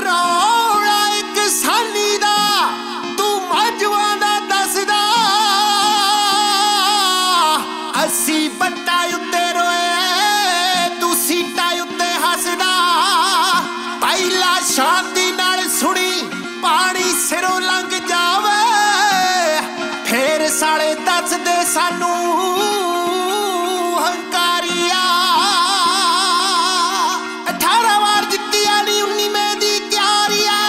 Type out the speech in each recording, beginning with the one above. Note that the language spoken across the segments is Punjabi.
ਰੌਲਾ ਇੱਕ ਸਾਨੀ ਦਾ ਤੂੰ ਮਾਝਵਾਂ ਦਾ ਦੱਸਦਾ ਅਸੀਂ ਬੱਟਾ ਉੱਤੇ ਰੋਏ ਤੂੰ ਸੀਟਾਂ ਉੱਤੇ ਹੱਸਦਾ ਪਹਿਲਾ ਸ਼ਾਂਤੀ ਨਾਲ ਸੁਣੀ ਪਾਣੀ ਸਿਰੋਂ ਲੰਘ ਜਾਵੇ ਫੇਰ ਸਾਲੇ ਦੱਸਦੇ ਸਾਨੂੰ ਹੰਕਾਰੀਆ 18 ਵਾਰ ਜਿੱਤਿਆ ਨੀ 19ਵੇਂ ਦੀ ਤਿਆਰੀ ਐ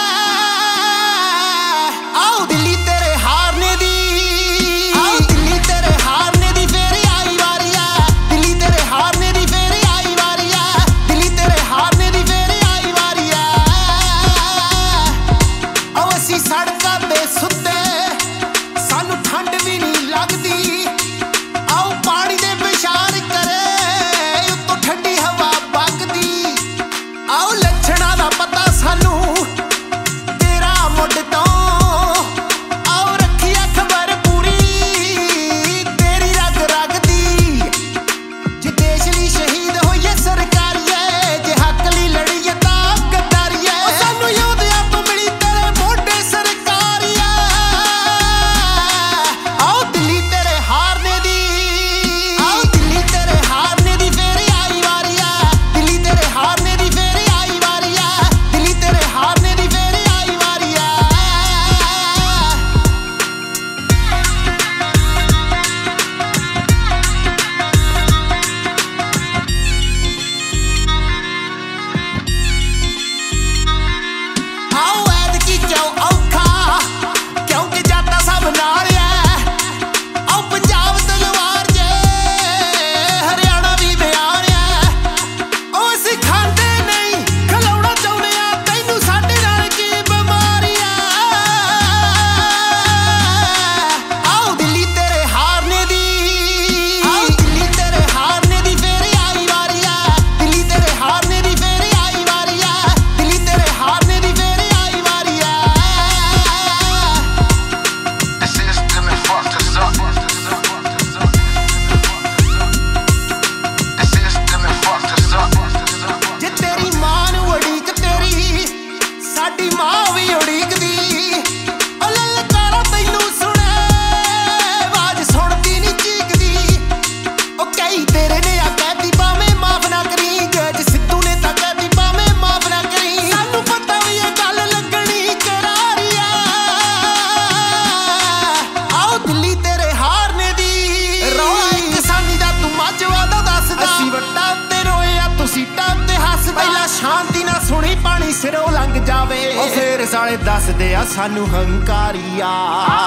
ਆਓ ਦਿੱਲੀ ਤੇਰੇ ਹਾਰਨੇ ਦੀ ਆਓ ਦਿੱਲੀ ਤੇਰੇ ਹਾਰਨੇ ਦੀ ਫੇਰ ਆਈ ਵਾਰੀ ਐ ਦਿੱਲੀ ਤੇਰੇ ਹਾਰਨੇ ਦੀ ਫੇਰ ਆਈ ਵਾਰੀ ਐ ਦਿੱਲੀ ਤੇਰੇ ਹਾਰਨੇ ਦੀ ਫੇਰ ਆਈ ਵਾਰੀ ਐ ਆਓ ਅਸੀਂ ਸੜਕਾਂ ਤੇ ਸੁੱਤੇ ਸਾਨੂੰ ਠੰਡ ਵੀ ਨਹੀਂ ਲੱਗਦੀ ਆਓ ਪਾਣੀ ਦੇ ਵਿਚਾਰ ਕਰੇ ਉੱਤੋਂ ਠੰਡੀ ਹਵਾ ਵਗਦੀ ਆਓ ਲੱਛਣਾਂ ਦਾ ਪਤਾ ਸਾਨੂੰ ਤੇਰਾ ਮੁੱਢ ਤੋਂ ਆਓ ਰੱਖੀਏ ਖਬਰ ਪੂਰੀ ਤੇਰੀ ਰਗ ਰਗ ਦੀ ਜੇ ਦੇਸ਼ ਲਈ ਸ਼ਹੀਦ ਹੋਈਏ ਸਰਕਾਰੀਏ ਜੇ ਹੱਕ ਲਈ ਲੜੀਏ ਤਾਂ ਗੱਦਾਰੀਏ ਉਹ ਸਾਨੂੰ ਯੋਧਿਆਂ ਤੋਂ ਮਿਲੀ ਤੇਰੇ ਮੋਢੇ ਸਰਕਾਰੀਏ ਆਓ ਦਿੱਲੀ ਤੇਰੇ ਹਾਰਨੇ ਦੀ ਆਓ ਦਿੱਲੀ ਤੇਰੇ ਹਾਰਨੇ ਦੀ ਫੇਰ ਆਈ ਵਾਰੀ ਐ ਦਿੱਲੀ ਤੇਰੇ ਹਾਰਨੇ ਦੀ ਫੇਰ ਆਈ ਵਾਰੀ ਐ ਦਿੱਲੀ ਤੇਰੇ ਹਾਰਨੇ ਦੀ ਫੇਰ ਆਈ ਵਾਰੀ ਐ ਆਓ ਐਤਕੀ ਕਿਉਂ ਔਖਾ ਕਿਉਂਕਿ ਜਾਤਾਂ ਸਭ ਨਾਲ ਐ ਆਓ ਪੰਜਾਬ ਤਲਵਾਰ ਜੇ ਹਰਿਆਣਾ ਵੀ ਬਿਆਨ ਐ ਉਹ ਅਸੀਂ ਖਾਂਦੇ ਨਹੀਂ ਖਲਾਉਣਾ ਚਾਹੁੰਦੇ ਆ ਤੈਨੂੰ ਸਾਡੇ ਨਾਲ ਕੀ ਬਿਮਾਰੀ ਐ ਆਓ ਦਿੱਲੀ ਤੇਰੇ ਹਾਰਨੇ ਦੀ ਆਓ ਦਿੱਲੀ ਤੇਰੇ ਹਾਰਨੇ ਦੀ ਫੇਰ ਆਈ ਵਾਰੀ ਐ ਦਿੱਲੀ ਤੇਰੇ ਹਾਰਨੇ ਦੀ ਫੇਰ ਆਈ ਵਾਰੀ ਐ ਦਿੱਲੀ ਤੇਰੇ ਹਾਰਨੇ ਦੀ ਫੇਰ ਆਈ ਵਾਰੀ ਐ The system is fucked us up. The system is fucked us up. ਜੇ ਤੇਰੀ ਮਾਂ ਨੂੰ ਉਡੀਕ ਤੇਰੀ ਸਾਡੀ ਮਾਂ ਵੀ ਉਡੀਕਦੀ ਉਹ ਲਲਕਾਰਾ ਤੈਨੂੰ ਸੁਣੇ ਆਵਾਜ਼ ਸੁਣਦੀ ਨੀ ਚੀਕਦੀ ਉਹ ਕਈ ਤੇਰੇ ਨੇ ਆ ਕਹਿਤੀ ਭਾਵੇਂ ਮਾਫ ਨਾ ਕਰੀ ਜੱਜ ਸਿੱਧੂ ਨੇ ਤਾਂ ਕਹਿਤੀ ਭਾਵੇਂ ਮਾਫ ਨਾ ਕਰੀ ਸਾਨੂੰ ਪਤਾ ਵੀ ਇਹ ਗੱਲ ਲੱਗਣੀ ਕਰਾਰੀ ਐ ਆਓ ਦਿੱਲੀ ਤੇਰੇ ਹਾਰਨੇ ਦੀ ਰੌਲਾ ਇੱਕ ਸਾਨੀ ਦਾ ਤੂੰ ਮਾਝਵਾਂ ਦਾ ਦੱਸਦਾ ਅਸੀਂ ਵੱਟਾਂ ਉੱਤੇ ਰੋਏ ਆ ਤੂੰ ਸੀਟਾਂ ਉੱਤੇ ਹੱਸਦਾ ਪਹਿਲਾਂ ਸ਼ਾਂਤੀ ਨਾਲ ਸੁਣੀ ਪਾਣੀ ਸਿਰੋਂ ਲੰਘ ਜਾਵੇ ਉਹ ਫੇਰ ਸਾਲੇ ਦੱਸਦੇ ਆ ਸਾਨੂੰ ਹੰਕਾਰੀਆ